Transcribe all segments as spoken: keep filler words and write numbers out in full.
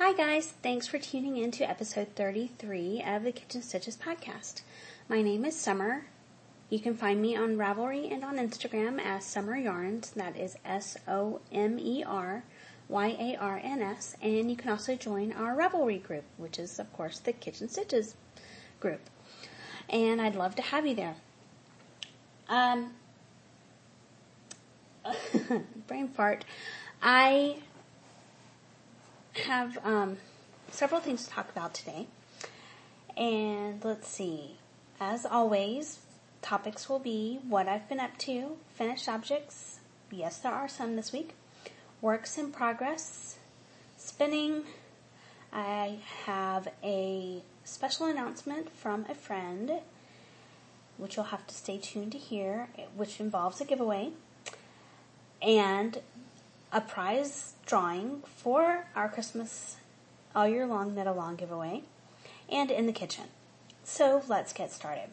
Hi guys, thanks for tuning in to episode thirty-three of the Kitchen Stitches podcast. My name is Summer. You can find me on Ravelry and on Instagram as Summer Yarns. That is S O M E R Y A R N S. And you can also join our Ravelry group, which is, of course, the Kitchen Stitches group. And I'd love to have you there. Um, brain fart. I have um, several things to talk about today. And let's see. As always, topics will be what I've been up to, finished objects, yes there are some this week, works in progress, spinning. I have a special announcement from a friend, which you'll have to stay tuned to hear, which involves a giveaway, and a prize drawing for our Christmas All Year Long Knit Along giveaway, and in the kitchen. So let's get started.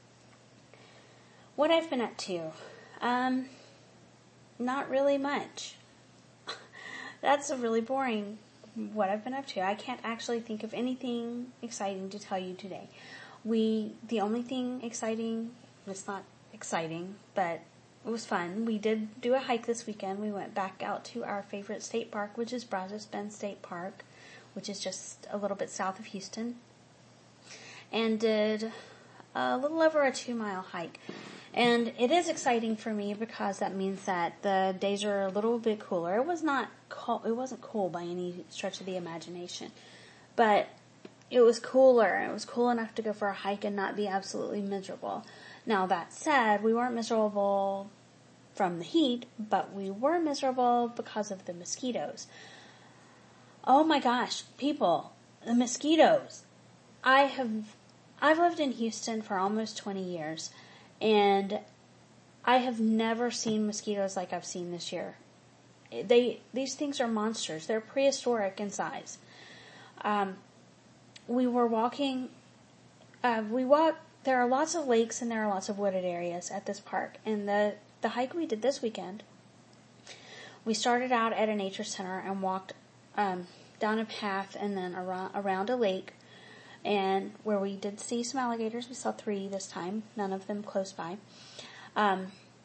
What I've been up to? Um, not really much. That's a really boring what I've been up to. I can't actually think of anything exciting to tell you today. We, the only thing exciting, it's not exciting, but it was fun. We did do a hike this weekend. We went back out to our favorite state park, which is Brazos Bend State Park, which is just a little bit south of Houston, and did a little over a two mile hike. And it is exciting for me because that means that the days are a little bit cooler. It was not cold, it wasn't cool by any stretch of the imagination, but it was cooler. It was cool enough to go for a hike and not be absolutely miserable. Now, that said, we weren't miserable from the heat, but we were miserable because of the mosquitoes. Oh my gosh, people, the mosquitoes. I have, I've lived in Houston for almost twenty years, and I have never seen mosquitoes like I've seen this year. They, these things are monsters. They're prehistoric in size. Um, we were walking, uh, we walked, there are lots of lakes and there are lots of wooded areas at this park. And the, the hike we did this weekend, we started out at a nature center and walked um, down a path and then around, around a lake, and where we did see some alligators. We saw three this time, none of them close by. Um,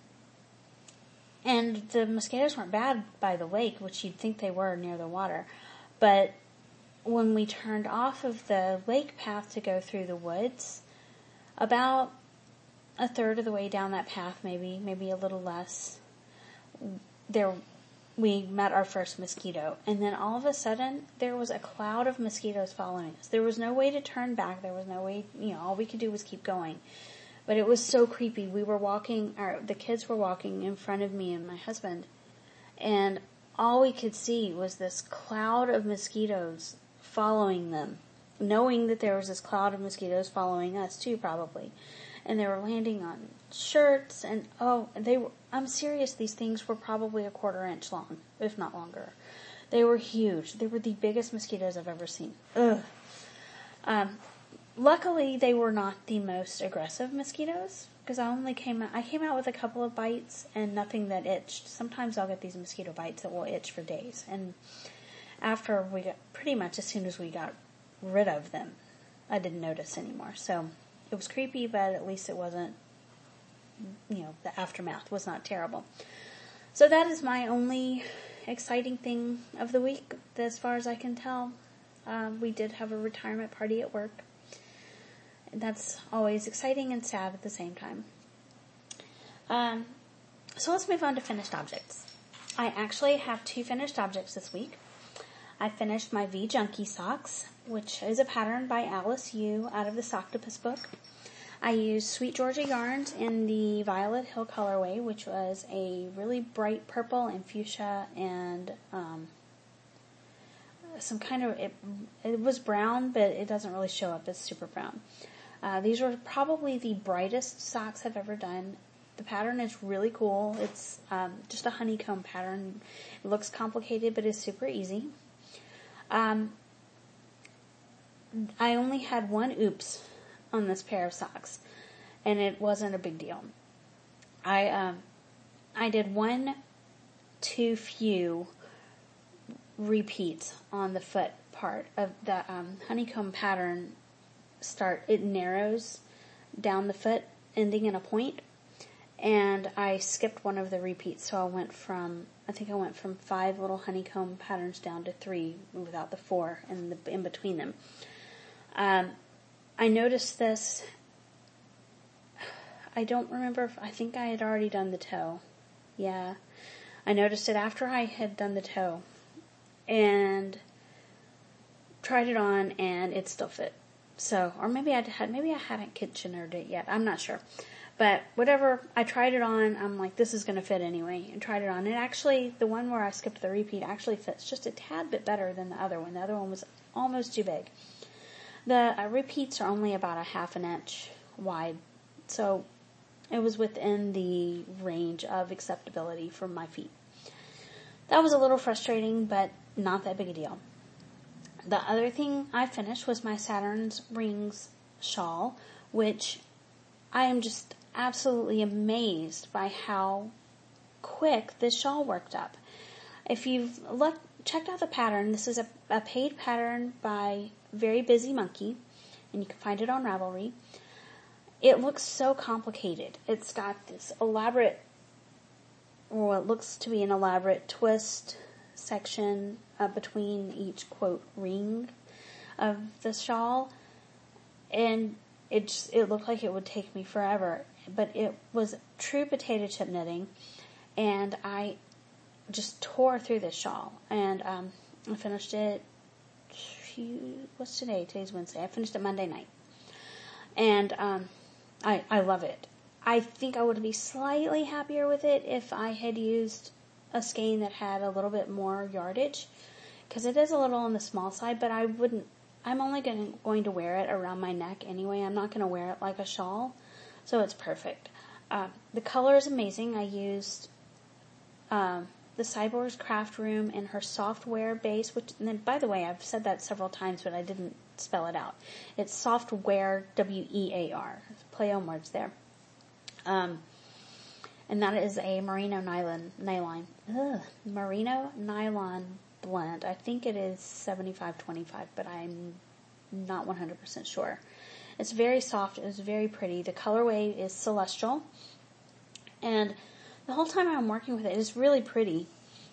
and the mosquitoes weren't bad by the lake, which you'd think they were near the water. But when we turned off of the lake path to go through the woods, about a third of the way down that path, maybe, maybe a little less, there, we met our first mosquito. And then all of a sudden, there was a cloud of mosquitoes following us. There was no way to turn back. There was no way, you know, all we could do was keep going. But it was so creepy. We were walking, or the kids were walking in front of me and my husband, and all we could see was this cloud of mosquitoes following them, knowing that there was this cloud of mosquitoes following us too, probably. And they were landing on shirts, and oh, they were, I'm serious, these things were probably a quarter inch long, if not longer. They were huge. They were the biggest mosquitoes I've ever seen. Ugh. Um, luckily, they were not the most aggressive mosquitoes, because I only came out, I came out with a couple of bites and nothing that itched. Sometimes I'll get these mosquito bites that will itch for days, and after we got, pretty much as soon as we got rid of them, I didn't notice anymore. So it was creepy, but at least it wasn't, you know, the aftermath was not terrible. So that is my only exciting thing of the week, as far as I can tell. Um, we did have a retirement party at work. That's always exciting and sad at the same time. Um, so let's move on to finished objects. I actually have two finished objects this week. I finished my V Junkie socks, which is a pattern by Alice Yu out of the Socktopus book. I used Sweet Georgia yarns in the Violet Hill colorway, which was a really bright purple and fuchsia and um, some kind of, it, it was brown, but it doesn't really show up as super brown. Uh, these were probably the brightest socks I've ever done. The pattern is really cool. It's um, just a honeycomb pattern. It looks complicated, but it's super easy. Um, I only had one oops on this pair of socks, and it wasn't a big deal. I um, I did one too few repeats on the foot part of the um, honeycomb pattern start, it narrows down the foot, ending in a point, and I skipped one of the repeats, so I went from, I think I went from five little honeycomb patterns down to three without the four and the, in between them. Um, I noticed this, I don't remember if, I think I had already done the toe. Yeah. I noticed it after I had done the toe and tried it on, and it still fit. So, or maybe I had, maybe I hadn't kitchenered it yet. I'm not sure. But whatever, I tried it on. I'm like, this is going to fit anyway, and tried it on. And actually, the one where I skipped the repeat actually fits just a tad bit better than the other one. The other one was almost too big. The uh, repeats are only about a half an inch wide. So, it was within the range of acceptability for my feet. That was a little frustrating, but not that big a deal. The other thing I finished was my Saturn's Rings shawl, which I am just absolutely amazed by how quick this shawl worked up. If you've looked, checked out the pattern, this is a, a paid pattern by Very Busy Monkey, and you can find it on Ravelry. It looks so complicated. It's got this elaborate, or what looks to be an elaborate twist section uh, between each, quote, ring of the shawl. And it just, it looked like it would take me forever. But it was true potato chip knitting. And I just tore through this shawl. And um, I finished it, what's today? Today's Wednesday. I finished it Monday night. And um, I, I love it. I think I would be slightly happier with it if I had used a skein that had a little bit more yardage, because it is a little on the small side, but I wouldn't, I'm only going to, going to wear it around my neck anyway. I'm not going to wear it like a shawl, so it's perfect. Uh, the color is amazing. I used um, the Cyborg's Craft Room in her software base, which, and then, by the way, I've said that several times, but I didn't spell it out. It's software, W E A R. Play on words there. Um, and that is a merino nylon, nylon, ugh, merino nylon blend. I think it is seventy-five twenty-five, but I'm not one hundred percent sure. It's very soft. It's very pretty. The colorway is Celestial. And the whole time I'm working with it, it's really pretty.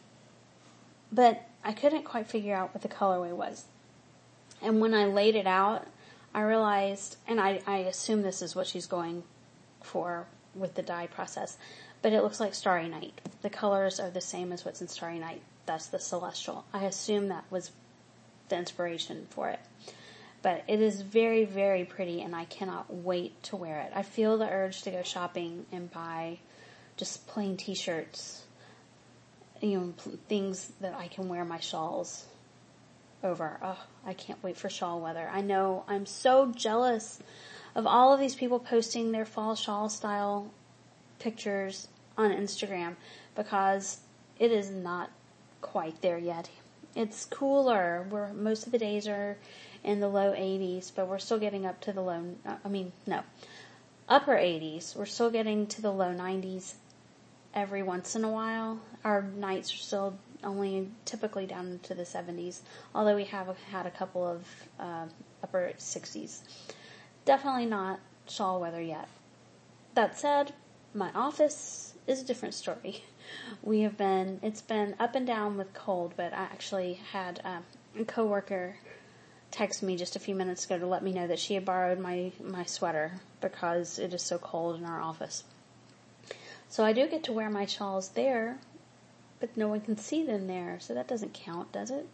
But I couldn't quite figure out what the colorway was. And when I laid it out, I realized, and I, I assume this is what she's going for with the dye process, but it looks like Starry Night. The colors are the same as what's in Starry Night. That's the Celestial. I assume that was the inspiration for it. But it is very, very pretty, and I cannot wait to wear it. I feel the urge to go shopping and buy just plain t-shirts, you know, things that I can wear my shawls over. Oh, I can't wait for shawl weather. I know I'm so jealous of all of these people posting their fall shawl style pictures on Instagram, because it is not quite there yet. It's cooler. We're, most of the days are in the low eighties, but we're still getting up to the low, I mean, no, upper eighties. We're still getting to the low nineties every once in a while. Our nights are still only typically down into the seventies, although we have had a couple of uh, upper sixties. Definitely not shawl weather yet. That said, my office is a different story. We have been, it's been up and down with cold, but I actually had um, a coworker text me just a few minutes ago to let me know that she had borrowed my, my sweater because it is so cold in our office. So I do get to wear my shawls there, but no one can see them there, so that doesn't count, does it?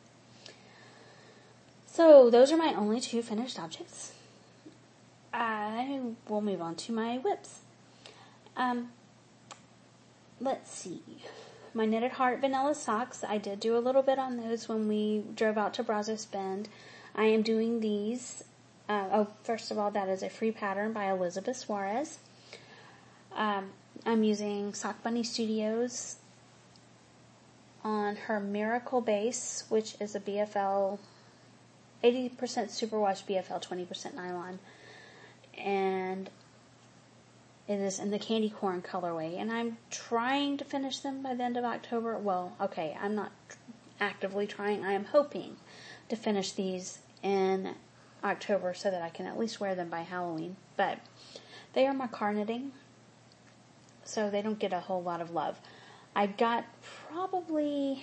So those are my only two finished objects. I will move on to my whips. Um, let's see. My Knitted Heart vanilla socks, I did do a little bit on those when we drove out to Brazos Bend. I am doing these. Uh, oh, first of all, that is a free pattern by Elizabeth Suarez. Um, I'm using Sock Bunny Studios on her Miracle base, which is a B F L, eighty percent superwash B F L, twenty percent nylon. And it is in the candy corn colorway. And I'm trying to finish them by the end of October. Well, okay, I'm not actively trying. I am hoping to finish these in October so that I can at least wear them by Halloween. But they are my knitting, so they don't get a whole lot of love. I got probably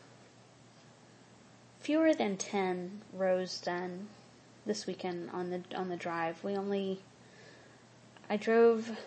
fewer than ten rows done this weekend on the on the drive. We only, I drove,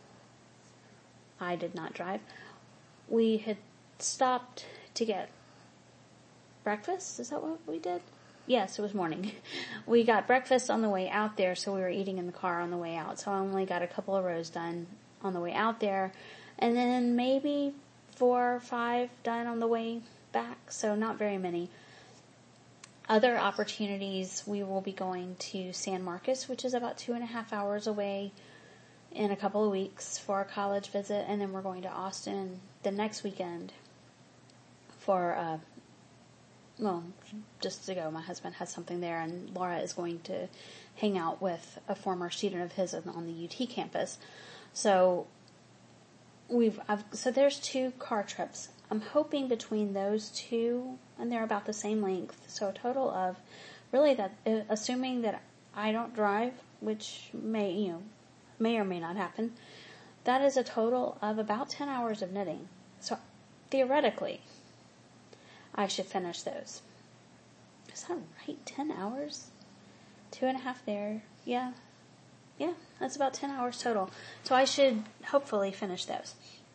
I did not drive. We had stopped to get breakfast. Is that what we did? Yes, it was morning. We got breakfast on the way out there, so we were eating in the car on the way out. So I only got a couple of rows done on the way out there, and then maybe four or five done on the way back, so not very many. Other opportunities, we will be going to San Marcos, which is about two and a half hours away, in a couple of weeks for a college visit, and then we're going to Austin the next weekend for uh well, just to go. My husband has something there, and Laura is going to hang out with a former student of his on the U T campus. So we've, I've, so there's two car trips. I'm hoping between those two, and they're about the same length, so a total of, really that, assuming that I don't drive, which may, you know, may or may not happen, that is a total of about ten hours of knitting. So theoretically, I should finish those. Is that right? Ten hours? Two and a half there. Yeah. Yeah, that's about ten hours total. So I should hopefully finish those.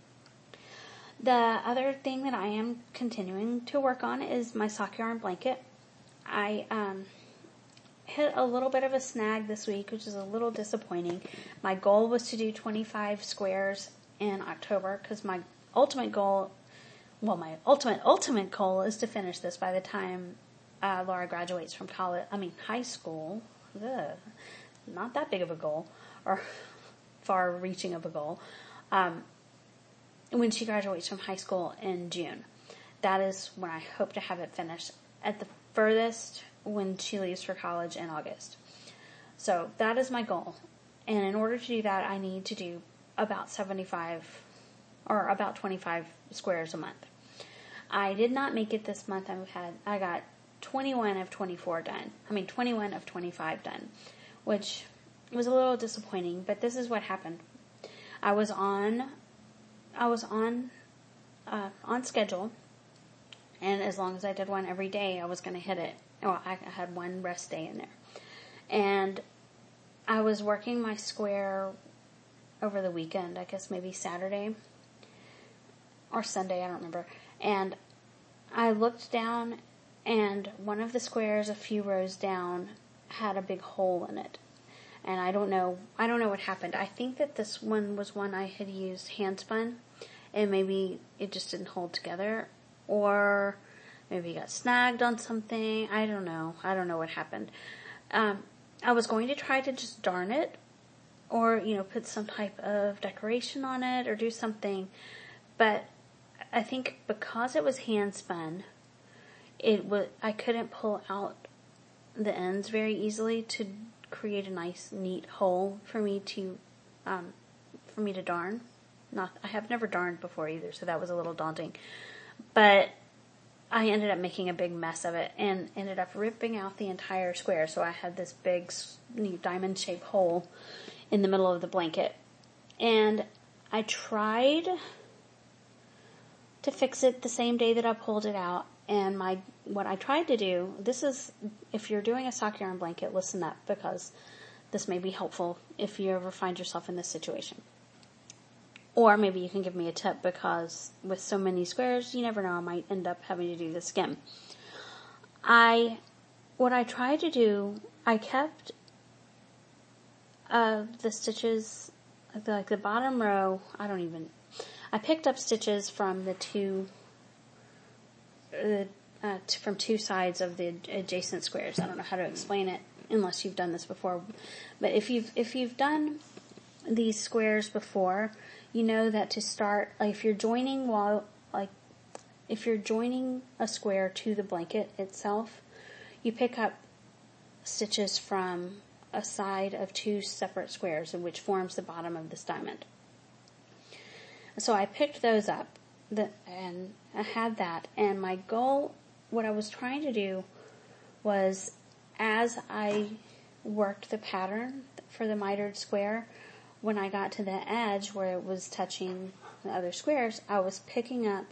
The other thing that I am continuing to work on is my sock yarn blanket. I um, hit a little bit of a snag this week, which is a little disappointing. My goal was to do twenty-five squares in October, because my ultimate goal Well, my ultimate, ultimate goal is to finish this by the time uh, Laura graduates from college, I mean high school. Ugh, not that big of a goal, or far-reaching of a goal. Um, when she graduates from high school in June. That is when I hope to have it finished. At the furthest, when she leaves for college in August. So that is my goal. And in order to do that, I need to do about seventy-five, or about twenty-five squares a month. I did not make it this month. I had I got twenty-one of twenty-four done. I mean twenty-one of twenty-five done, which was a little disappointing. But this is what happened. I was on, I was on, uh, on schedule, and as long as I did one every day, I was going to hit it. Well, I had one rest day in there, and I was working my square over the weekend. I guess maybe Saturday or Sunday. I don't remember. And I looked down, and one of the squares a few rows down had a big hole in it. And I don't know, I don't know what happened. I think that this one was one I had used hand spun, and maybe it just didn't hold together, or maybe it got snagged on something. I don't know. I don't know what happened. Um, I was going to try to just darn it, or, you know, put some type of decoration on it, or do something, but I think because it was hand spun, it was, I couldn't pull out the ends very easily to create a nice, neat hole for me to, um, for me to darn. Not, I have never darned before either, so that was a little daunting. But I ended up making a big mess of it and ended up ripping out the entire square. So I had this big, neat diamond-shaped hole in the middle of the blanket. And I tried to fix it the same day that I pulled it out. And my, what I tried to do, this is, if you're doing a sock yarn blanket, listen up, because this may be helpful if you ever find yourself in this situation. Or maybe you can give me a tip, because with so many squares, you never know, I might end up having to do the skim. I, what I tried to do, I kept uh, the stitches, like the bottom row, I don't even, I picked up stitches from the two, uh, uh, t- from two sides of the adjacent squares. I don't know how to explain it unless you've done this before. But if you've, if you've done these squares before, you know that to start, like if you're joining while, like, if you're joining a square to the blanket itself, you pick up stitches from a side of two separate squares, which forms the bottom of this diamond. So I picked those up, the, and I had that, and my goal, what I was trying to do was as I worked the pattern for the mitered square, when I got to the edge where it was touching the other squares, I was picking up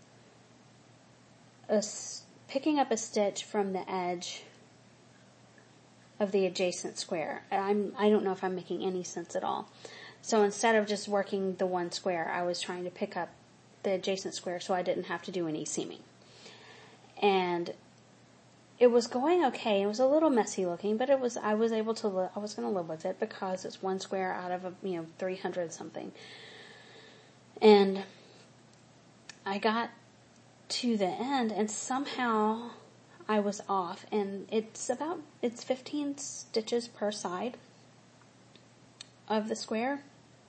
a, picking up a stitch from the edge of the adjacent square. I'm, I don't know if I'm making any sense at all. So instead of just working the one square, I was trying to pick up the adjacent square so I didn't have to do any seaming. And it was going okay. It was a little messy looking, but it was, I was able to, li- I was going to live with it because it's one square out of, a, you know, three hundred something. And I got to the end and somehow I was off, and it's about, it's fifteen stitches per side of the square.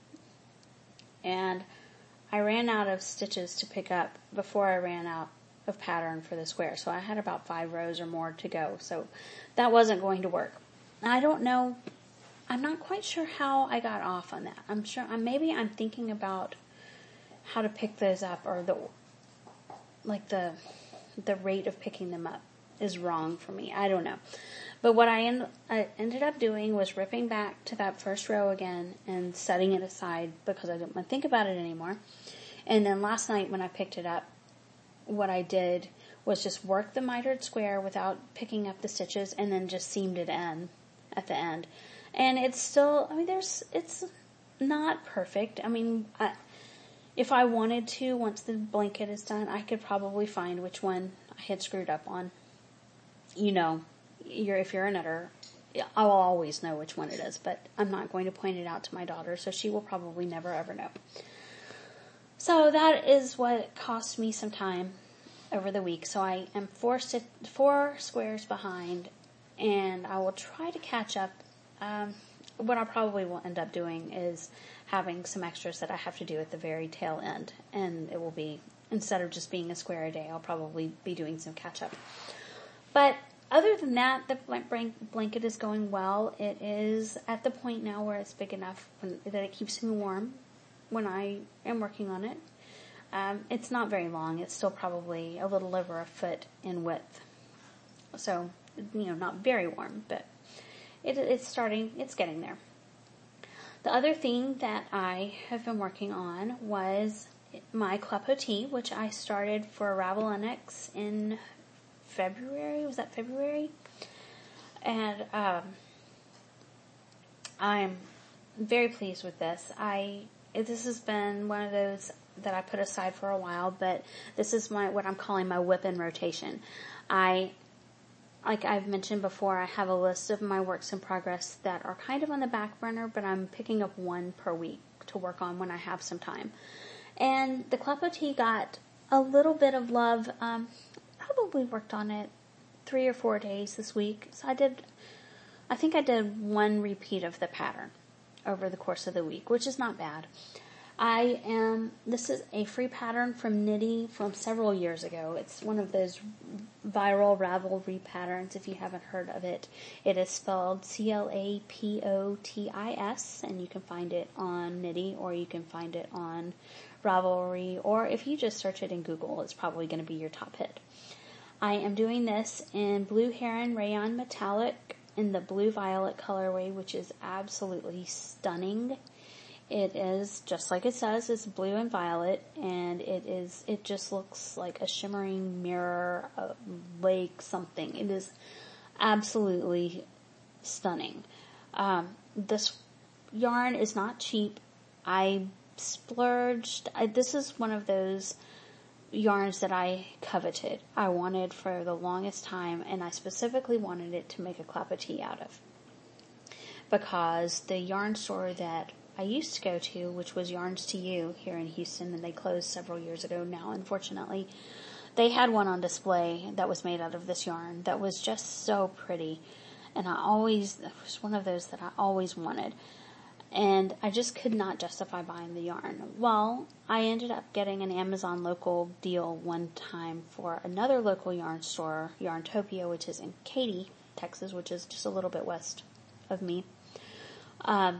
And I ran out of stitches to pick up before I ran out of pattern for the square. So I had about five rows or more to go. So that wasn't going to work. I don't know. I'm not quite sure how I got off on that. I'm sure, I'm, maybe I'm thinking about how to pick those up, or the, like the, the rate of picking them up is wrong for me. I don't know. But what I, end, I ended up doing was ripping back to that first row again and setting it aside because I didn't want to think about it anymore. And then last night when I picked it up, what I did was just work the mitered square without picking up the stitches and then just seamed it in at the end. And it's still, I mean, there's, it's not perfect. I mean, I, if I wanted to, once the blanket is done, I could probably find which one I had screwed up on. You know, you're, if you're a knitter, I will always know which one it is, but I'm not going to point it out to my daughter, so she will probably never ever know. So that is what cost me some time over the week. So I am four, st- four squares behind, and I will try to catch up. Um, what I probably will end up doing is having some extras that I have to do at the very tail end, and it will be, instead of just being a square a day, I'll probably be doing some catch up. But other than that, the blanket is going well. It is at the point now where it's big enough when, that it keeps me warm when I am working on it. Um, it's not very long. It's still probably a little over a foot in width. So, you know, not very warm, but it, it's starting, it's getting there. The other thing that I have been working on was my clapotis, which I started for Ravel Annex in February. Was that February? And um, I'm very pleased with this. I this has been one of those that I put aside for a while, but this is my what I'm calling my whip in rotation. I, like I've mentioned before, I have a list of my works in progress that are kind of on the back burner, but I'm picking up one per week to work on when I have some time. And the clapotis got a little bit of love. Um, probably worked on it three or four days this week. So I did, I think I did one repeat of the pattern over the course of the week, which is not bad. I am, this is a free pattern from Knitty from several years ago. It's one of those viral Ravelry patterns, if you haven't heard of it. It is spelled C L A P O T I S, and you can find it on Knitty, or you can find it on Ravelry, or if you just search it in Google, it's probably going to be your top hit. I am doing this in Blue Heron Rayon Metallic in the blue violet colorway, which is absolutely stunning. It is just like it says, it's blue and violet, and it is, it just looks like a shimmering mirror, a lake, something. It is absolutely stunning. Um, this yarn is not cheap. I splurged. I, this is one of those yarns that I coveted. I wanted for the longest time, and I specifically wanted it to make a clapotis out of. Because the yarn store that I used to go to, which was Yarns to You here in Houston, and they closed several years ago now, unfortunately, they had one on display that was made out of this yarn that was just so pretty. And I always, it was one of those that I always wanted. And I just could not justify buying the yarn. Well, I ended up getting an Amazon local deal one time for another local yarn store, Yarntopia, which is in Katy, Texas, which is just a little bit west of me. Um,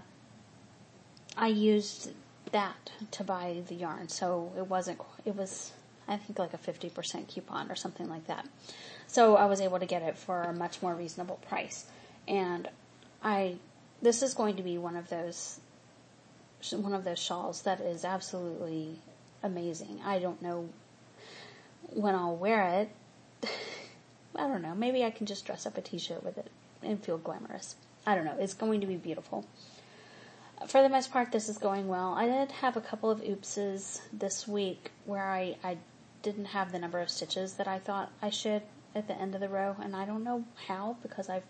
I used that to buy the yarn, so it wasn't, it was, I think like a fifty percent coupon or something like that. So I was able to get it for a much more reasonable price. And I, this is going to be one of those, one of those shawls that is absolutely amazing. I don't know when I'll wear it. I don't know. Maybe I can just dress up a t-shirt with it and feel glamorous. I don't know. It's going to be beautiful. For the most part, this is going well. I did have a couple of oopses this week where I, I didn't have the number of stitches that I thought I should at the end of the row, and I don't know how, because I've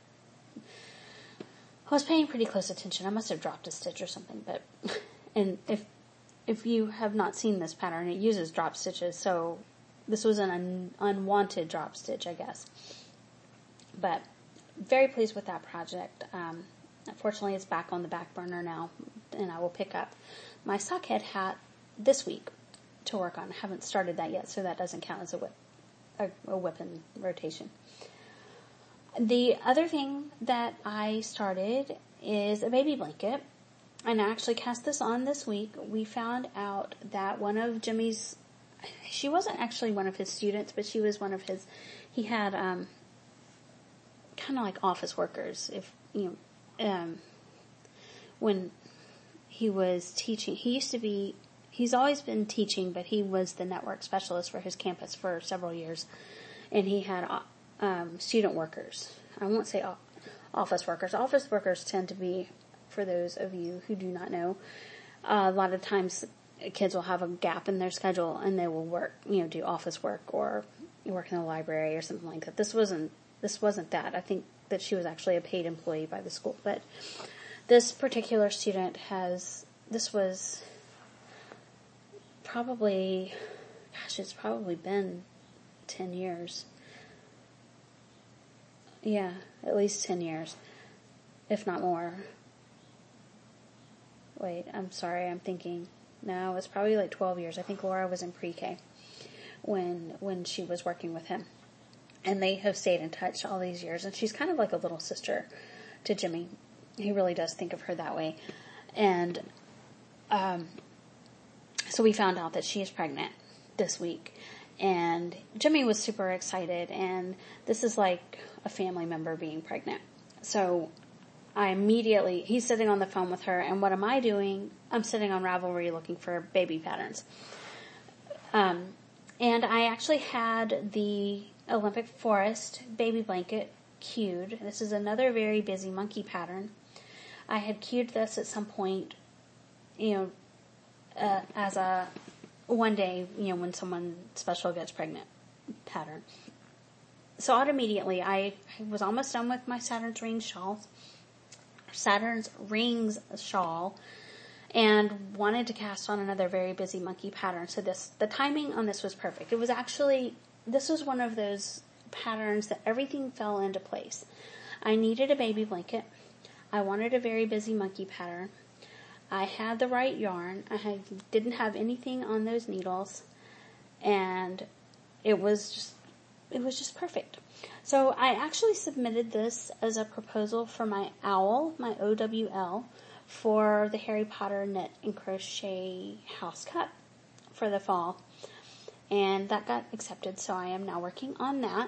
I was paying pretty close attention. I must have dropped a stitch or something, but and if if you have not seen this pattern, it uses drop stitches, so this was an un, unwanted drop stitch, I guess. But very pleased with that project. Um, unfortunately, it's back on the back burner now, and I will pick up my sockhead hat this week to work on. I haven't started that yet, so that doesn't count as a whip, a, a whip in rotation. The other thing that I started is a baby blanket, and I actually cast this on this week. We found out that one of Jimmy's, she wasn't actually one of his students, but she was one of his, he had, um, kind of like office workers, if, you know, um, when he was teaching, he used to be, he's always been teaching, but he was the network specialist for his campus for several years, and he had, um, student workers. I won't say office workers. Office workers tend to be, for those of you who do not know, uh, a lot of times kids will have a gap in their schedule and they will work, you know, do office work or work in the library or something like that. This wasn't, this wasn't that. I think that she was actually a paid employee by the school, but this particular student has, this was probably, gosh, it's probably been ten years. Yeah, at least ten years, if not more. Wait, I'm sorry, I'm thinking. No, it was probably like twelve years. I think Laura was in pre-K when when she was working with him. And they have stayed in touch all these years. And she's kind of like a little sister to Jimmy. He really does think of her that way. And um, so we found out that she is pregnant this week. And Jimmy was super excited. And this is like a family member being pregnant. So I immediately, he's sitting on the phone with her, and what am I doing? I'm sitting on Ravelry looking for baby patterns. Um, and I actually had the Olympic Forest baby blanket queued. This is another very busy monkey pattern. I had queued this at some point, you know, uh, as a one day, you know, when someone special gets pregnant pattern. So immediately, I, I was almost done with my Saturn's Rings shawl. Saturn's Rings shawl, and wanted to cast on another very busy monkey pattern. So this, the timing on this was perfect. It was actually, this was one of those patterns that everything fell into place. I needed a baby blanket. I wanted a very busy monkey pattern. I had the right yarn. I had, didn't have anything on those needles, and it was just, it was just perfect. So I actually submitted this as a proposal for my owl, my O W L, for the Harry Potter Knit and Crochet House Cut for the fall. And that got accepted, so I am now working on that.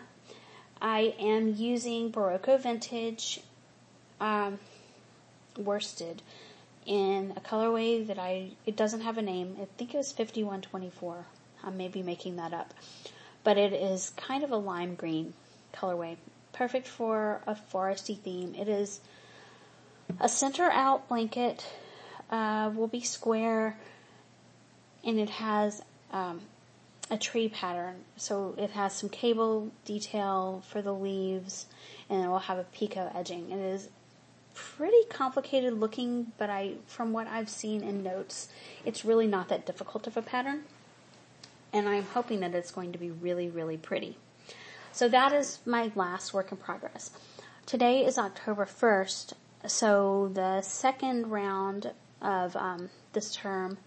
I am using Barocco Vintage um, worsted in a colorway that I, it doesn't have a name. I think it was fifty-one twenty-four. I may be making that up. But it is kind of a lime green colorway. Perfect for a foresty theme. It is a center out blanket, uh, will be square, and it has um, a tree pattern. So it has some cable detail for the leaves, and it will have a picot edging. It is pretty complicated looking, but I, from what I've seen in notes, it's really not that difficult of a pattern. And I'm hoping that it's going to be really, really pretty. So that is my last work in progress. Today is October first, so the second round of um, this term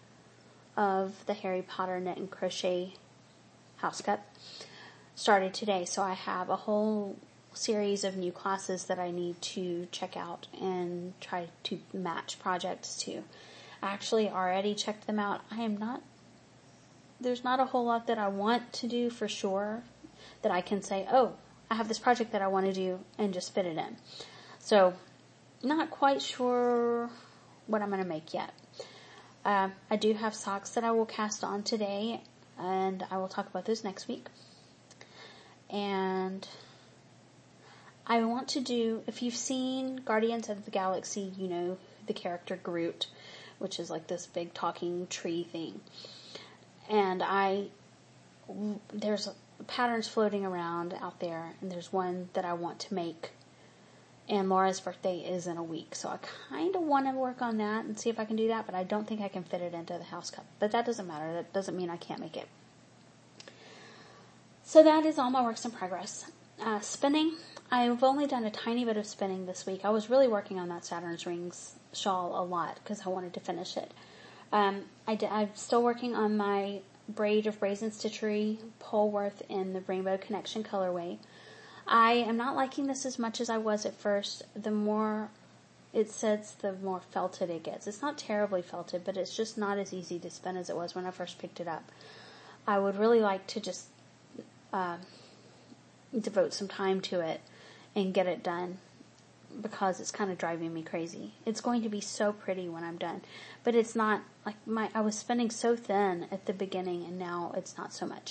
of the Harry Potter Knit and Crochet House Cut started today. So I have a whole series of new classes that I need to check out and try to match projects to. I actually already checked them out. I am not, there's not a whole lot that I want to do for sure that I can say, oh, I have this project that I want to do and just fit it in. So, not quite sure what I'm going to make yet. Uh, I do have socks that I will cast on today, and I will talk about those next week. And I want to do, if you've seen Guardians of the Galaxy, you know the character Groot, which is like this big talking tree thing. And I, there's patterns floating around out there, and there's one that I want to make. And Laura's birthday is in a week, so I kind of want to work on that and see if I can do that, but I don't think I can fit it into the house cup. But that doesn't matter. That doesn't mean I can't make it. So that is all my works in progress. Uh, spinning. I've only done a tiny bit of spinning this week. I was really working on that Saturn's Rings shawl a lot because I wanted to finish it. Um, I d- I'm still working on my braid of Brazen Stitchery Polworth in the Rainbow Connection colorway. I am not liking this as much as I was at first. The more it sets, the more felted it gets. It's not terribly felted, but it's just not as easy to spin as it was when I first picked it up. I would really like to just uh, devote some time to it and get it done because it's kind of driving me crazy. It's going to be so pretty when I'm done, but it's not like my, I was spinning so thin at the beginning and now it's not so much.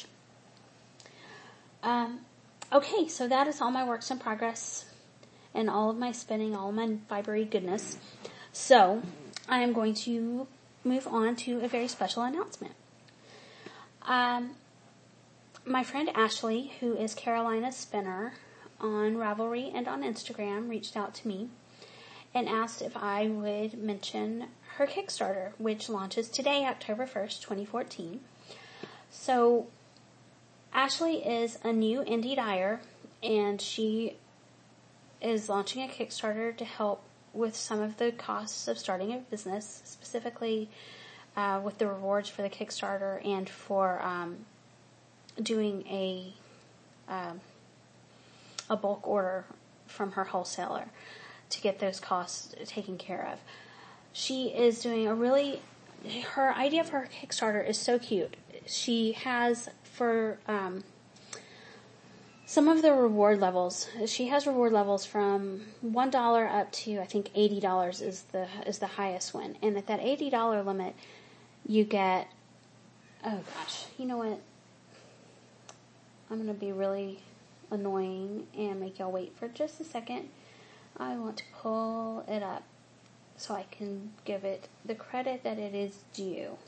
Um, Okay, so that is all my works in progress and all of my spinning, all of my fibery goodness. So, I am going to move on to a very special announcement. Um, my friend Ashley, who is Carolina's Spinner on Ravelry and on Instagram, reached out to me and asked if I would mention her Kickstarter, which launches today, October first, twenty fourteen. So, Ashley is a new indie dyer, and she is launching a Kickstarter to help with some of the costs of starting a business, specifically uh, with the rewards for the Kickstarter and for um, doing a um, a bulk order from her wholesaler to get those costs taken care of. She is doing a really, her idea for her Kickstarter is so cute. She has for um, some of the reward levels, she has reward levels from one dollar up to I think eighty dollars is the is the highest one. And at that eighty dollars limit, you get, oh gosh, you know what? I'm going to be really annoying and make y'all wait for just a second. I want to pull it up so I can give it the credit that it is due.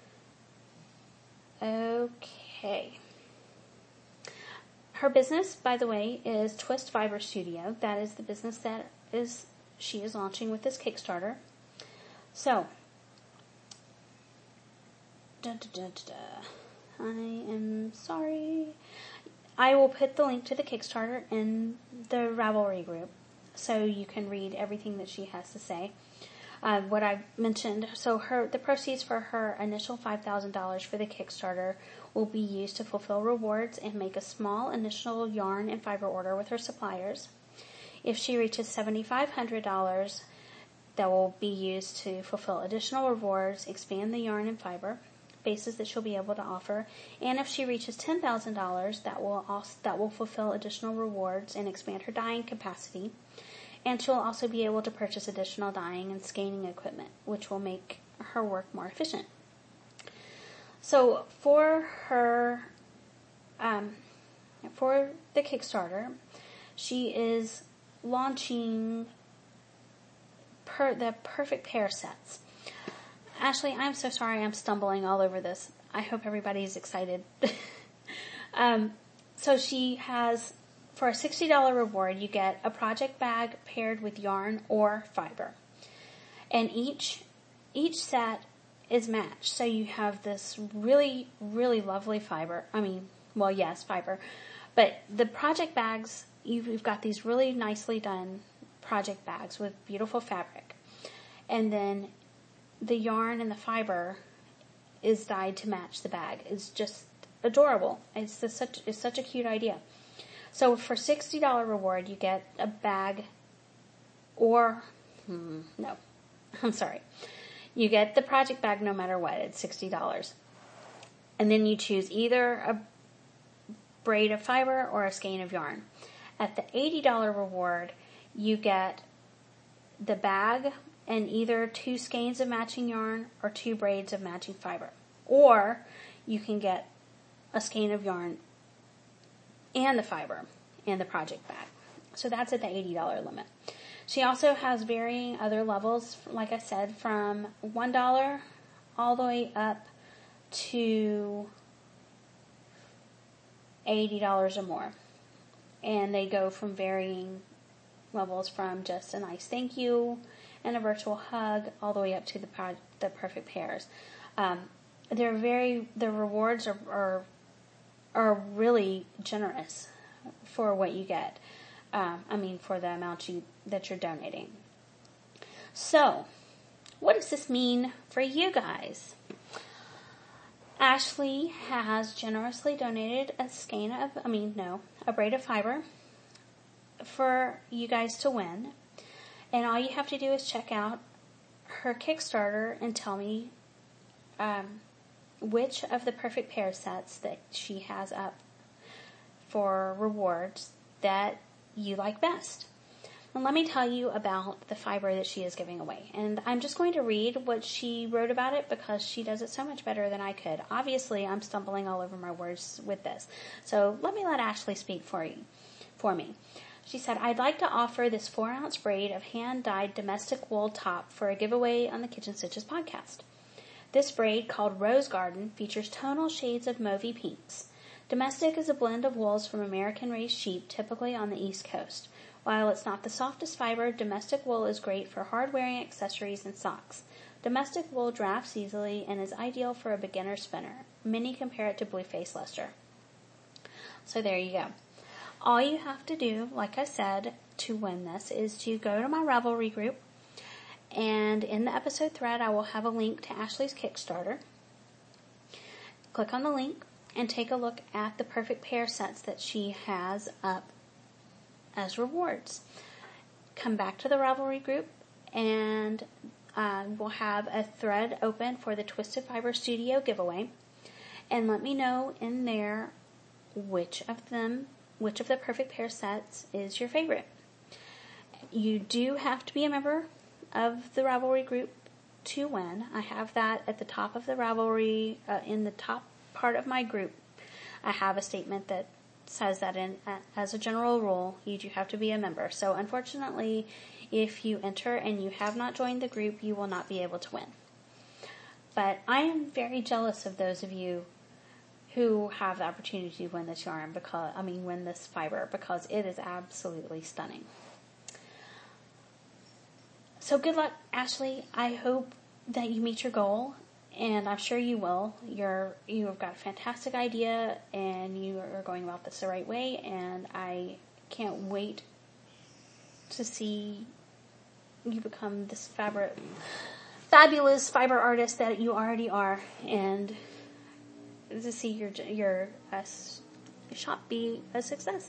Okay. Her business, by the way, is Twist Fiber Studio. That is the business that is she is launching with this Kickstarter. So, da, da, da, da, da. I am sorry. I will put the link to the Kickstarter in the Ravelry group so you can read everything that she has to say. Uh, what I mentioned, so her the proceeds for her initial five thousand dollars for the Kickstarter will be used to fulfill rewards and make a small initial yarn and fiber order with her suppliers. If she reaches seven thousand five hundred dollars, that will be used to fulfill additional rewards, expand the yarn and fiber bases that she'll be able to offer. And if she reaches ten thousand dollars, that will also, that will fulfill additional rewards and expand her dyeing capacity. And she'll also be able to purchase additional dyeing and scanning equipment, which will make her work more efficient. So for her, um, for the Kickstarter, she is launching per, the perfect pair sets. Ashley, I'm so sorry I'm stumbling all over this. I hope everybody's excited. um, so she has, for a sixty dollars reward, you get a project bag paired with yarn or fiber. And each, each set is matched. So you have this really, really lovely fiber. I mean, well, yes, fiber. But the project bags, you've, you've got these really nicely done project bags with beautiful fabric. And then the yarn and the fiber is dyed to match the bag. It's just adorable. It's just such, it's such a cute idea. So for sixty dollars reward, you get a bag or, hmm, no, I'm sorry. You get the project bag no matter what. It's sixty dollars. And then you choose either a braid of fiber or a skein of yarn. At the eighty dollars reward, you get the bag and either two skeins of matching yarn or two braids of matching fiber. Or you can get a skein of yarn and the fiber and the project bag. So that's at the eighty dollars limit. She also has varying other levels, like I said, from one dollar all the way up to eighty dollars or more. And they go from varying levels from just a nice thank you and a virtual hug all the way up to the pro- the perfect pairs. Um, they're very, the rewards are, are, are really generous for what you get. Um, I mean, for the amount you, that you're donating. So, what does this mean for you guys? Ashley has generously donated a skein of, I mean, no, a braid of fiber for you guys to win. And all you have to do is check out her Kickstarter and tell me um, which of the perfect pair sets that she has up for rewards that you like best. And let me tell you about the fiber that she is giving away. And I'm just going to read what she wrote about it because she does it so much better than I could. Obviously, I'm stumbling all over my words with this. So let me let Ashley speak for you, for me. She said, I'd like to offer this four ounce braid of hand-dyed domestic wool top for a giveaway on the Kitchen Stitches podcast. This braid, called Rose Garden, features tonal shades of mauvey pinks. Domestic is a blend of wools from American-raised sheep, typically on the East Coast. While it's not the softest fiber, domestic wool is great for hard-wearing accessories and socks. Domestic wool drafts easily and is ideal for a beginner spinner. Many compare it to Blueface Leicester. So there you go. All you have to do, like I said, to win this is to go to my Ravelry group, and in the episode thread I will have a link to Ashley's Kickstarter. Click on the link and take a look at the perfect pair sets that she has up as rewards. Come back to the Ravelry group and uh, we'll have a thread open for the Twisted Fiber Studio giveaway, and let me know in there which of them which of the perfect pair sets is your favorite. You do have to be a member of the Ravelry group to win. I have that at the top of the Ravelry, uh, in the top part of my group. I have a statement that says that in uh, as a general rule, you do have to be a member. So unfortunately, if you enter and you have not joined the group, you will not be able to win. But I am very jealous of those of you who have the opportunity to win this yarn because, I mean, win this fiber because it is absolutely stunning. So good luck, Ashley. I hope that you meet your goal, and I'm sure you will. You're, you have got a fantastic idea, and you are going about this the right way, and I can't wait to see you become this fabric, fabulous fiber artist that you already are, and to see your your uh, shop be a success.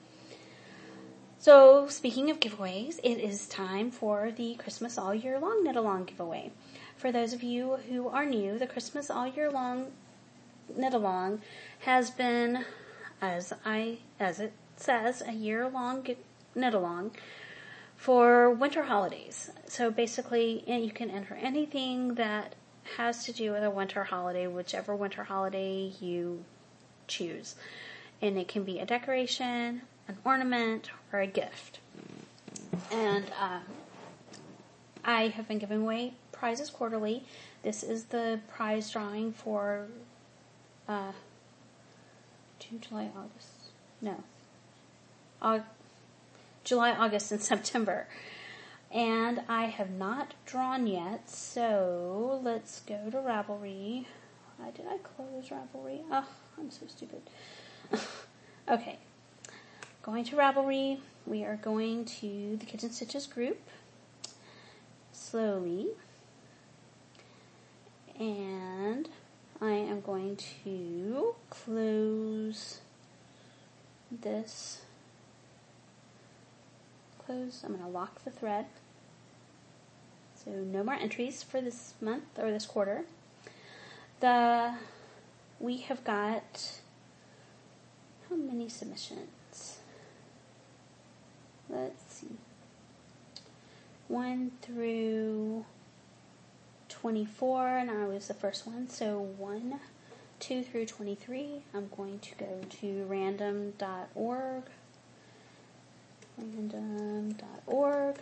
So, speaking of giveaways, it is time for the Christmas All Year Long Knit-Along giveaway. For those of you who are new, the Christmas All Year Long Knit-Along has been, as I as it says, a year-long knit-along for winter holidays. So basically, you can enter anything that has to do with a winter holiday, whichever winter holiday you choose. And it can be a decoration, an ornament, or a gift. And uh, I have been giving away prizes quarterly. This is the prize drawing for uh, June, July, August. No. Aug- July, August, and September. And I have not drawn yet, so let's go to Ravelry. Why did I close Ravelry? Oh, I'm so stupid. Okay. Going to Ravelry. We are going to the Kitchen Stitches group. Slowly. And I am going to close this. Close. I'm going to lock the thread. So no more entries for this month or this quarter. The we have got how many submissions? let's see, one through twenty-four, and I was the first one, so one, two through twenty-three, I'm going to go to random dot org, random dot org,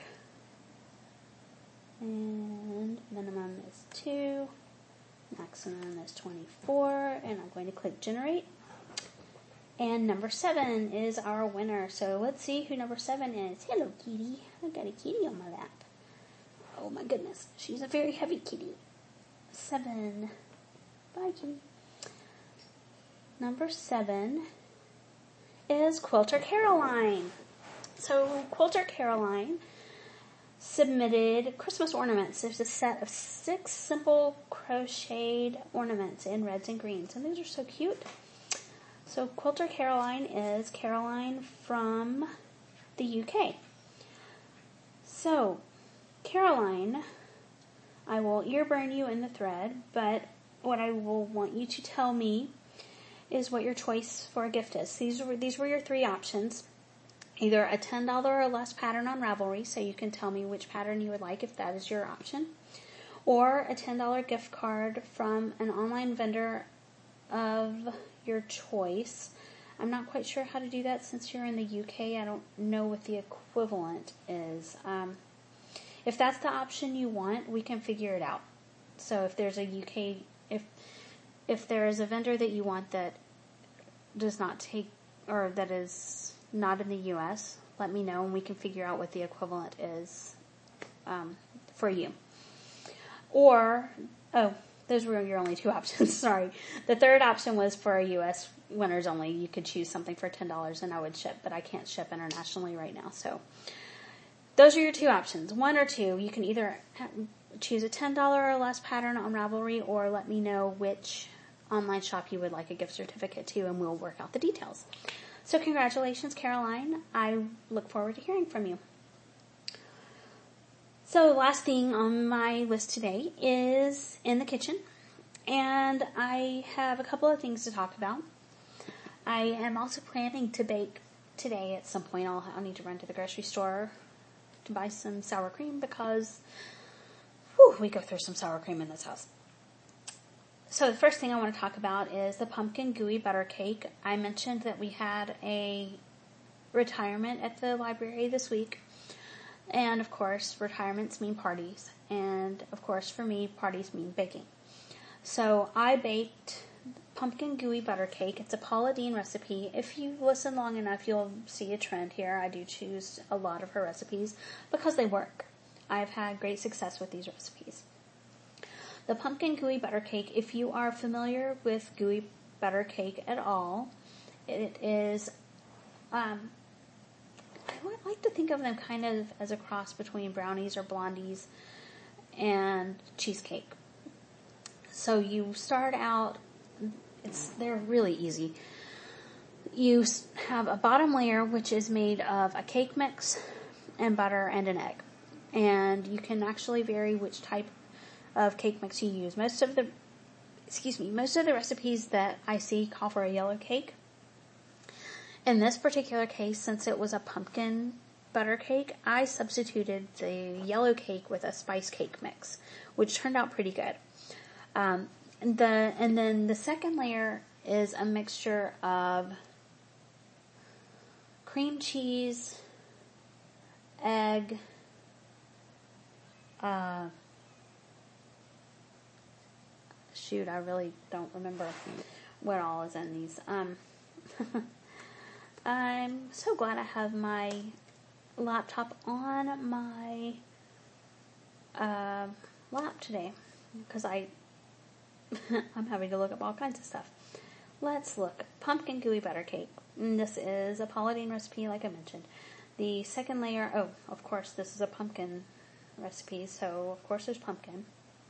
and minimum is two, maximum is twenty-four, and I'm going to click generate. And number seven is our winner. So let's see who number seven is. Hello, kitty. I got a kitty on my lap. Oh my goodness. She's a very heavy kitty. Seven. Bye, kitty. Number seven is Quilter Caroline. So Quilter Caroline submitted Christmas ornaments. There's a set of six simple crocheted ornaments in reds and greens. And these are so cute. So Quilter Caroline is Caroline from the U K. So, Caroline, I will ear burn you in the thread, but what I will want you to tell me is what your choice for a gift is. These were, these were your three options. Either a ten dollars or less pattern on Ravelry, so you can tell me which pattern you would like if that is your option. Or a ten dollars gift card from an online vendor of your choice. I'm not quite sure how to do that since you're in the U K. I don't know what the equivalent is. Um, if that's the option you want, we can figure it out. So if there's a U K, if if there is a vendor that you want that does not take, or that is not in the U S, let me know and we can figure out what the equivalent is um, for you. Or, oh, those were your only two options, sorry. The third option was for U S winners only. You could choose something for ten dollars and I would ship, but I can't ship internationally right now. So those are your two options, one or two. You can either choose a ten dollars or less pattern on Ravelry or let me know which online shop you would like a gift certificate to and we'll work out the details. So congratulations, Caroline. I look forward to hearing from you. So the last thing on my list today is in the kitchen, and I have a couple of things to talk about. I am also planning to bake today at some point. I'll, I'll need to run to the grocery store to buy some sour cream because whew, we go through some sour cream in this house. So the first thing I want to talk about is the pumpkin gooey butter cake. I mentioned that we had a retirement at the library this week. And, of course, retirements mean parties. And, of course, for me, parties mean baking. So I baked pumpkin gooey butter cake. It's a Paula Deen recipe. If you listen long enough, you'll see a trend here. I do choose a lot of her recipes because they work. I've had great success with these recipes. The pumpkin gooey butter cake, if you are familiar with gooey butter cake at all, it is... Um, I would like to think of them kind of as a cross between brownies or blondies and cheesecake. So you start out, it's they're really easy. You have a bottom layer which is made of a cake mix and butter and an egg. And you can actually vary which type of cake mix you use. Most of the, excuse me, most of the recipes that I see call for a yellow cake. In this particular case, since it was a pumpkin butter cake, I substituted the yellow cake with a spice cake mix, which turned out pretty good. Um, and the and then the second layer is a mixture of cream cheese, egg, uh, shoot, I really don't remember what all is in these. Um, I'm so glad I have my laptop on my uh, lap today because I I'm having to look up all kinds of stuff. Let's look. Pumpkin gooey butter cake. And this is a Paula Deen recipe, like I mentioned. The second layer, oh, of course, this is a pumpkin recipe, so of course there's pumpkin.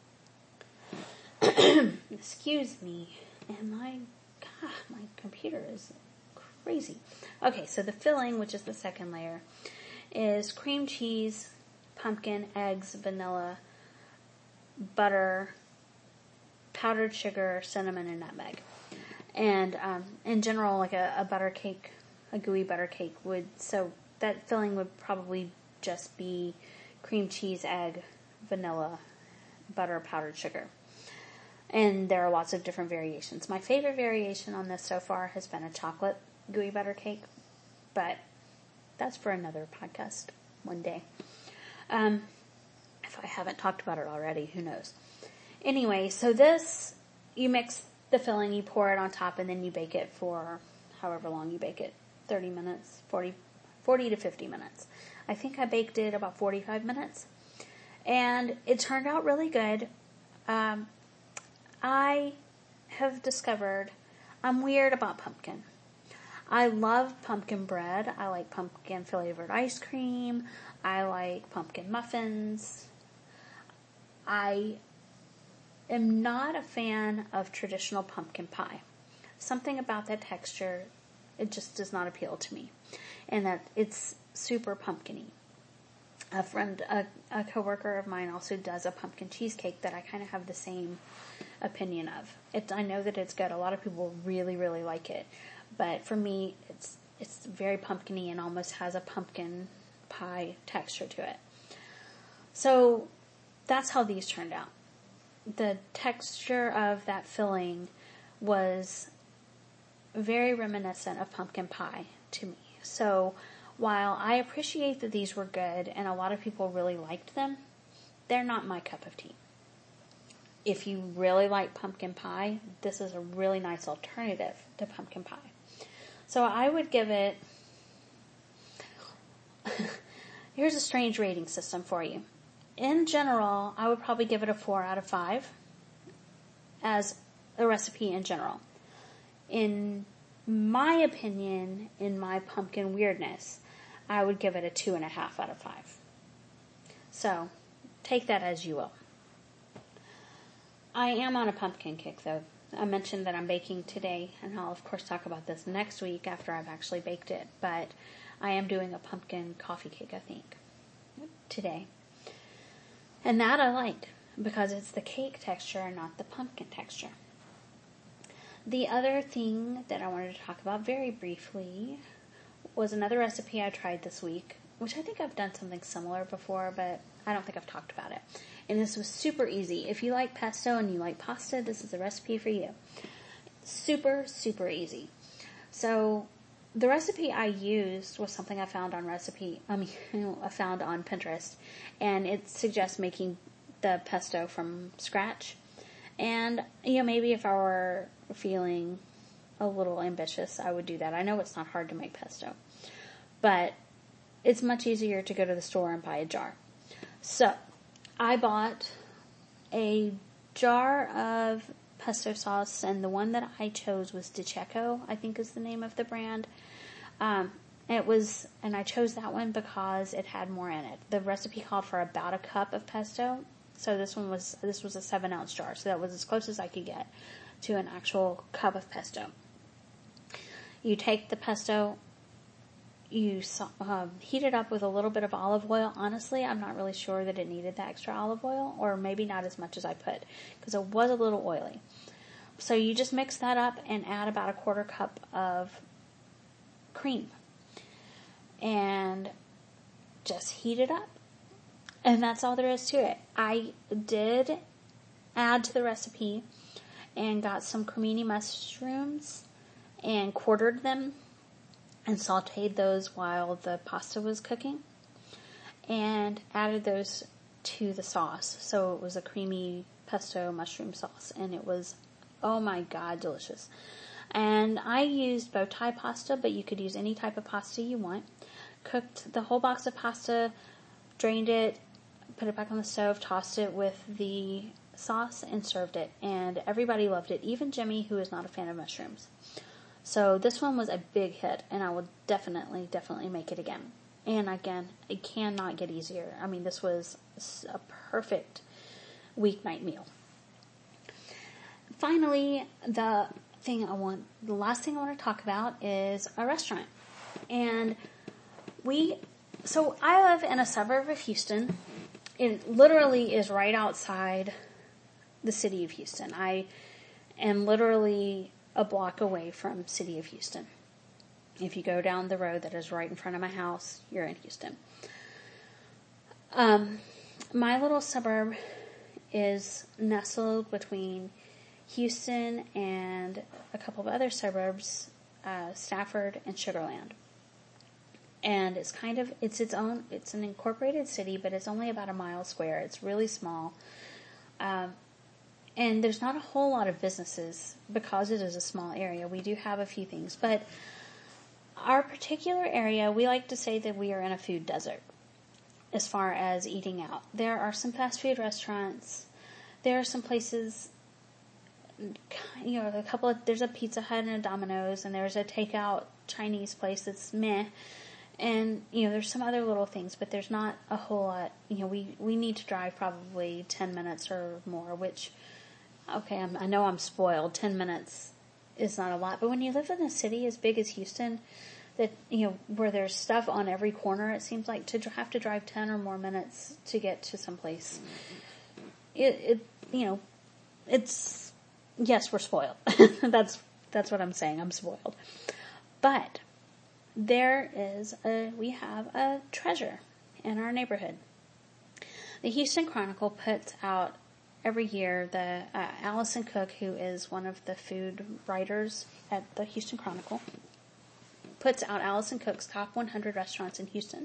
Excuse me. And my, God, my computer is crazy. Okay, so the filling, which is the second layer, is cream cheese, pumpkin, eggs, vanilla, butter, powdered sugar, cinnamon, and nutmeg. And um, in general, like a, a butter cake, a gooey butter cake would, so that filling would probably just be cream cheese, egg, vanilla, butter, powdered sugar. And there are lots of different variations. My favorite variation on this so far has been a chocolate gooey butter cake, but that's for another podcast one day. Um, if I haven't talked about it already, who knows? Anyway, so this, you mix the filling, you pour it on top, and then you bake it for however long you bake it. thirty minutes, forty, forty to fifty minutes. I think I baked it about forty-five minutes. And it turned out really good. Um, I have discovered I'm weird about pumpkin. I love pumpkin bread. I like pumpkin flavored ice cream. I like pumpkin muffins. I am not a fan of traditional pumpkin pie. Something about that texture, it just does not appeal to me. And that it's super pumpkin-y. A friend, a, a coworker of mine also does a pumpkin cheesecake that I kind of have the same opinion of. It, I know that it's good. A lot of people really, really like it. But for me, it's it's very pumpkin-y and almost has a pumpkin pie texture to it. So that's how these turned out. The texture of that filling was very reminiscent of pumpkin pie to me. So while I appreciate that these were good and a lot of people really liked them, they're not my cup of tea. If you really like pumpkin pie, this is a really nice alternative to pumpkin pie. So I would give it, here's a strange rating system for you. In general, I would probably give it a four out of five as a recipe in general. In my opinion, in my pumpkin weirdness, I would give it a two and a half out of five. So take that as you will. I am on a pumpkin kick though. I mentioned that I'm baking today, and I'll of course talk about this next week after I've actually baked it, but I am doing a pumpkin coffee cake, I think, today. And that I liked, because it's the cake texture and not the pumpkin texture. The other thing that I wanted to talk about very briefly was another recipe I tried this week, which I think I've done something similar before, but I don't think I've talked about it. And this was super easy. If you like pesto and you like pasta, this is a recipe for you. Super, super easy. So the recipe I used was something I found on recipe, I mean, I found on Pinterest, and it suggests making the pesto from scratch. And, you know, maybe if I were feeling a little ambitious, I would do that. I know it's not hard to make pesto, but it's much easier to go to the store and buy a jar. So I bought a jar of pesto sauce, and the one that I chose was DiCecco, I think is the name of the brand. Um, it was, and I chose that one because it had more in it. The recipe called for about a cup of pesto, so this one was, this was a seven ounce jar, so that was as close as I could get to an actual cup of pesto. You take the pesto, you um, heat it up with a little bit of olive oil. Honestly, I'm not really sure that it needed that extra olive oil, or maybe not as much as I put, because it was a little oily. So you just mix that up and add about a quarter cup of cream. And just heat it up. And that's all there is to it. I did add to the recipe and got some cremini mushrooms and quartered them and sauteed those while the pasta was cooking, and added those to the sauce. So it was a creamy pesto mushroom sauce, and it was, oh my god, delicious. And I used bow tie pasta, but you could use any type of pasta you want. Cooked the whole box of pasta, drained it, put it back on the stove, tossed it with the sauce, and served it. And everybody loved it, even Jimmy, who is not a fan of mushrooms. So this one was a big hit, and I will definitely, definitely make it again. And again, it cannot get easier. I mean, this was a perfect weeknight meal. Finally, the thing I want, the last thing I want to talk about is a restaurant. And we, so I live in a suburb of Houston. It literally is right outside the city of Houston. I am literally a block away from city of Houston. If you go down the road that is right in front of my house, you're in Houston. Um, my little suburb is nestled between Houston and a couple of other suburbs, uh, Stafford and Sugar Land. And it's kind of, it's its own, it's an incorporated city, but it's only about a mile square. It's really small. Um, and there's not a whole lot of businesses because it is a small area. We do have a few things, but our particular area, we like to say that we are in a food desert as far as eating out. There are some fast food restaurants. There are some places, you know, a couple of, there's a Pizza Hut and a Domino's, and there's a takeout Chinese place that's meh. And, you know, there's some other little things, but there's not a whole lot. You know, we, we need to drive probably ten minutes or more, which, okay, I'm, I know I'm spoiled. ten minutes is not a lot. But when you live in a city as big as Houston, that, you know, where there's stuff on every corner, it seems like to have to drive ten or more minutes to get to someplace. It, it you know, it's, yes, we're spoiled. that's, that's what I'm saying. I'm spoiled. But there is a, we have a treasure in our neighborhood. The Houston Chronicle puts out every year the, uh, Allison Cook, who is one of the food writers at the Houston Chronicle, puts out Allison Cook's top one hundred restaurants in Houston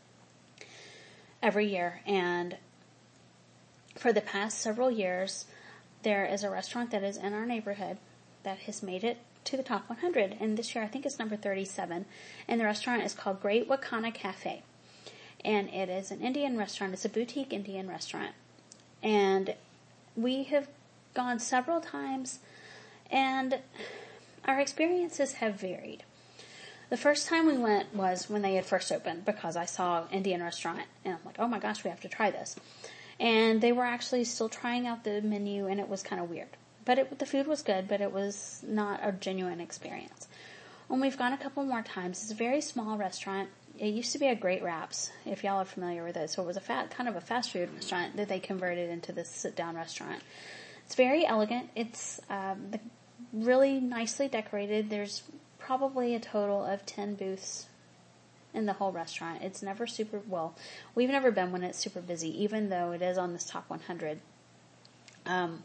every year. And for the past several years, there is a restaurant that is in our neighborhood that has made it to the top one hundred. And this year, I think it's number thirty-seven. And the restaurant is called Great Wakana Cafe. And it is an Indian restaurant. It's a boutique Indian restaurant. And we have gone several times, and our experiences have varied. The first time we went was when they had first opened, because I saw Indian restaurant, and I'm like, oh my gosh, we have to try this. And they were actually still trying out the menu, and it was kind of weird. But it, the food was good, but it was not a genuine experience. And we've gone a couple more times. It's a very small restaurant. It used to be a Great Wraps, if y'all are familiar with it. So it was a fat, kind of a fast food restaurant that they converted into this sit-down restaurant. It's very elegant. It's um, the, really nicely decorated. There's probably a total of ten booths in the whole restaurant. It's never super, well, we've never been when it's super busy, even though it is on this top one hundred. Um,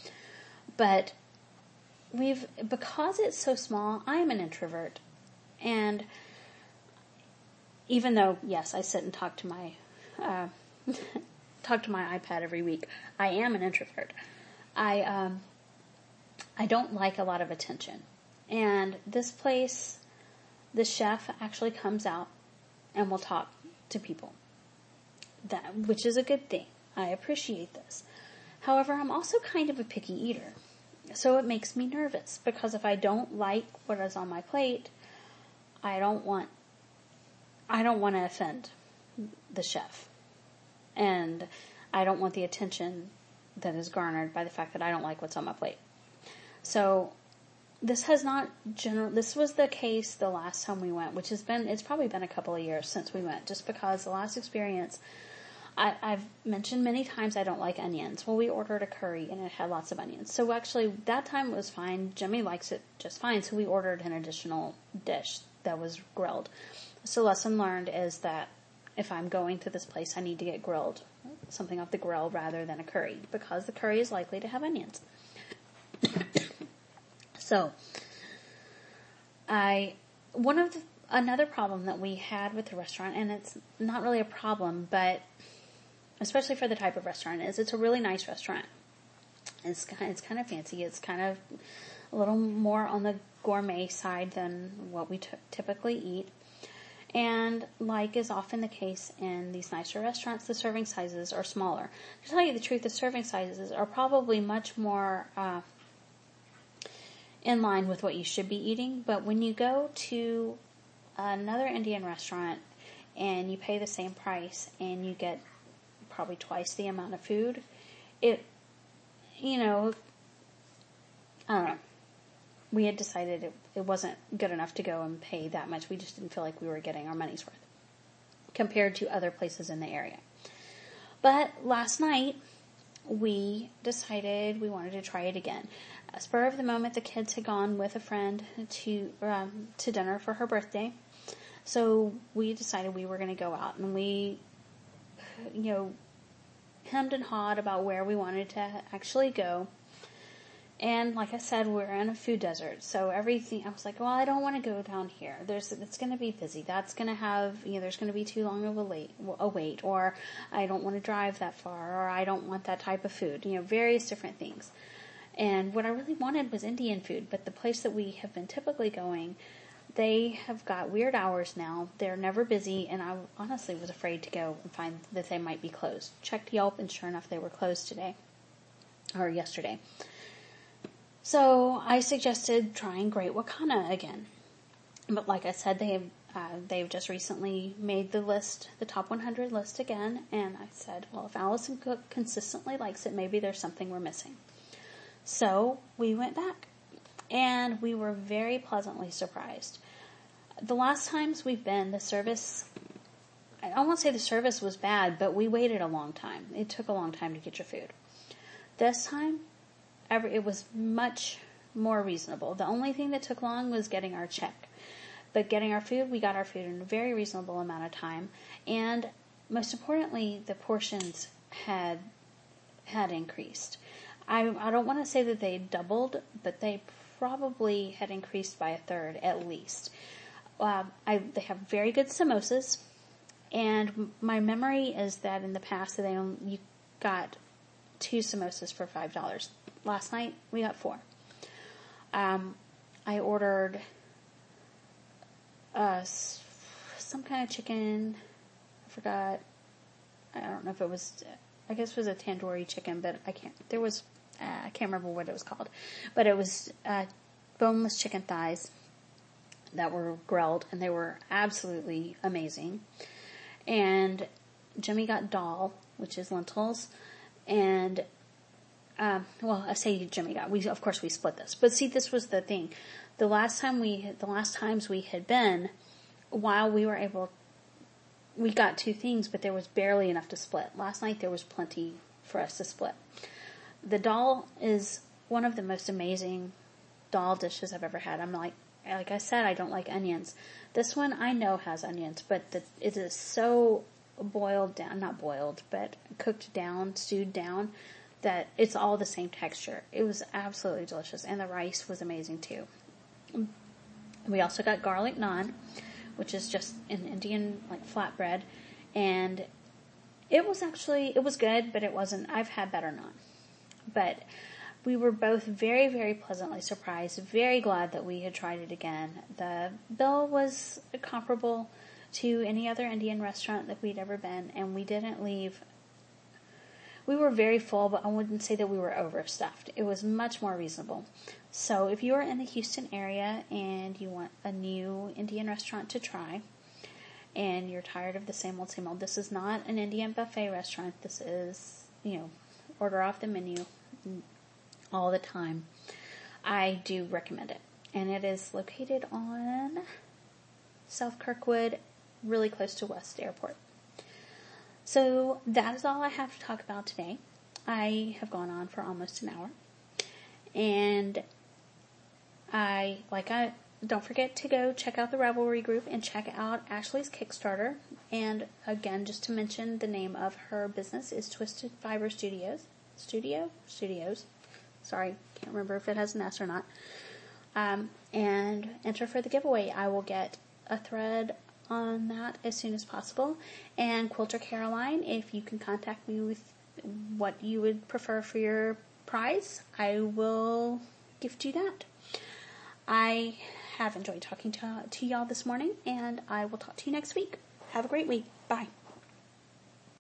but we've, because it's so small, I am an introvert. And even though, yes, I sit and talk to my, uh, talk to my iPad every week, I am an introvert. I, um, I don't like a lot of attention. And this place, the chef actually comes out and will talk to people, that, which is a good thing. I appreciate this. However, I'm also kind of a picky eater. So it makes me nervous, because if I don't like what is on my plate, I don't want, I don't want to offend the chef. And I don't want the attention that is garnered by the fact that I don't like what's on my plate. So this has not general, this was the case the last time we went, which has been, it's probably been a couple of years since we went, just because the last experience, I, I've mentioned many times I don't like onions. Well, we ordered a curry and it had lots of onions. So actually that time it was fine. Jimmy likes it just fine. So we ordered an additional dish that was grilled. So lesson learned is that if I'm going to this place, I need to get grilled, something off the grill rather than a curry, because the curry is likely to have onions. So, I, one of the, another problem that we had with the restaurant, and it's not really a problem, but especially for the type of restaurant, is it's a really nice restaurant. It's kind, it's kind of fancy. It's kind of a little more on the gourmet side than what we t- typically eat. And like is often the case in these nicer restaurants, the serving sizes are smaller. To tell you the truth, the serving sizes are probably much more uh, in line with what you should be eating. But when you go to another Indian restaurant and you pay the same price and you get probably twice the amount of food, it, you know, I don't know. We had decided it, it wasn't good enough to go and pay that much. We just didn't feel like we were getting our money's worth compared to other places in the area. But last night, we decided we wanted to try it again. spur of the moment, the kids had gone with a friend to um, to dinner for her birthday. So we decided we were going to go out, and we, you know, hemmed and hawed about where we wanted to actually go. And like I said, we're in a food desert, so everything, I was like, well, I don't want to go down here. There's, it's going to be busy. That's going to have, you know, there's going to be too long of a wait, a wait, or I don't want to drive that far, or I don't want that type of food, you know, various different things. And what I really wanted was Indian food, but the place that we have been typically going, they have got weird hours now. They're never busy, and I honestly was afraid to go and find that they might be closed. Checked Yelp, and sure enough, they were closed today, or yesterday. So I suggested trying Great Wakana again. But like I said, they have, uh, they've just recently made the list, the top one hundred list again, and I said, well, if Allison Cook consistently likes it, maybe there's something we're missing. So we went back, and we were very pleasantly surprised. The last times we've been, the service, I won't say the service was bad, but we waited a long time. It took a long time to get your food. This time, every, it was much more reasonable. The only thing that took long was getting our check. But getting our food, we got our food in a very reasonable amount of time. And most importantly, the portions had had increased. I, I don't want to say that they doubled, but they probably had increased by a third at least. Uh, I, they have very good samosas, and my memory is that in the past they only, you got two samosas for five dollars. Last night we got four. Um, I ordered uh, some kind of chicken. I forgot. I don't know if it was. I guess it was a tandoori chicken, but I can't. There was. Uh, I can't remember what it was called, but it was uh, boneless chicken thighs that were grilled, and they were absolutely amazing. And Jimmy got dal, which is lentils, and um, well, I say Jimmy got. We of course we split this, but see, this was the thing. The last time we, the last times we had been, while we were able, we got two things, but there was barely enough to split. Last night there was plenty for us to split. The dal is one of the most amazing dal dishes I've ever had. I'm like, like I said, I don't like onions. This one I know has onions, but the, it is so boiled down, not boiled, but cooked down, stewed down, that it's all the same texture. It was absolutely delicious, and the rice was amazing too. We also got garlic naan, which is just an Indian like flatbread, and it was actually, it was good, but it wasn't, I've had better naan. But we were both very, very pleasantly surprised, very glad that we had tried it again. The bill was comparable to any other Indian restaurant that we'd ever been, and we didn't leave. We were very full, but I wouldn't say that we were overstuffed. It was much more reasonable. So if you are in the Houston area and you want a new Indian restaurant to try, and you're tired of the same old, same old, this is not an Indian buffet restaurant. This is, you know, order off the menu all the time. I do recommend it. And it is located on South Kirkwood, really close to West Airport. So that is all I have to talk about today. I have gone on for almost an hour. And I, like I, don't forget to go check out the Ravelry group and check out Ashley's Kickstarter. And again, just to mention, the name of her business is Twisted Fiber Studios. Studio? Studios. Sorry, can't remember if it has an S or not. Um, and enter for the giveaway. I will get a thread on that as soon as possible. And Quilter Caroline, if you can contact me with what you would prefer for your prize, I will gift you that. I have enjoyed talking to, to y'all this morning, and I will talk to you next week. Have a great week. Bye.